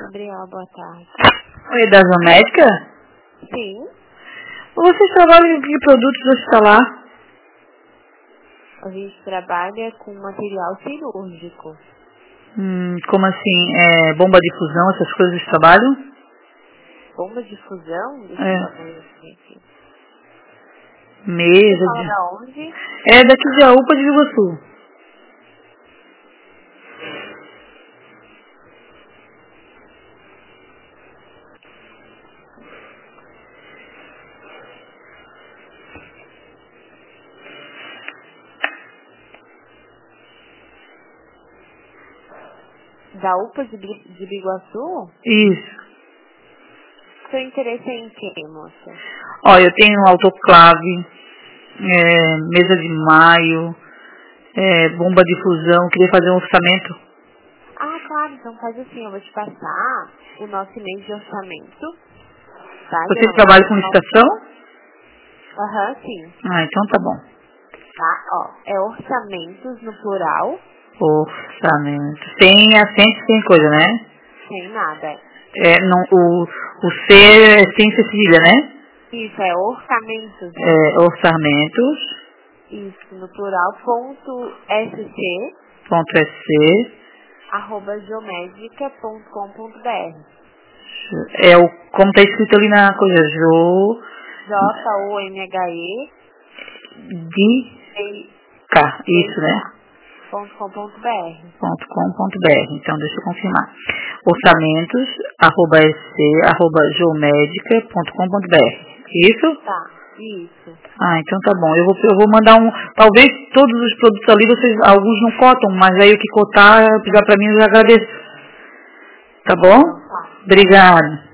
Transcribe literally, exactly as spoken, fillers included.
Gabriela, boa tarde. Oi, da Zomédica? Sim. Vocês trabalham com que produtos hospitalar? A gente trabalha com material cirúrgico. Hum, como assim? É, bomba de fusão, essas coisas de trabalho? Bomba de fusão? Deixa É. eu só ver aqui. Você Mesa fala de... da onde? É daqui de Aúpa de Iguaçu. Da U P A de, Bi- de Biguaçu? Isso. Seu interesse é em quê, moça? Ó, eu tenho autoclave, é, mesa de maio, é, bomba de fusão, queria fazer um orçamento. Ah, claro, então faz assim, eu vou te passar o nosso e-mail de orçamento, tá? Ele é Vocês o trabalham com nosso- licitação? Aham, sim. Ah, então tá bom. Tá, ó, é orçamentos no plural, Orçamento. Sem acento, sem coisa, né? sem nada. É, não, o, o C é sem cedilha, né? Isso, é orçamentos, É, orçamentos, isso, no plural, ponto sc, ponto sc, arroba geomédica ponto com ponto br. é o, como tá escrito ali na coisa, Jo, J-O-M-H-E, de K, isso, né? ponto com ponto br. Ponto com ponto br. Então, deixa eu confirmar. Orçamentos, arroba sc, arroba geomédica ponto com ponto br. Isso? Tá, isso. Ah, então tá bom. Eu vou, eu vou mandar um, talvez todos os produtos ali, vocês, alguns não cotam, mas aí o que cotar, pegar pra mim, eu já agradeço. Tá bom? Então tá. Obrigada.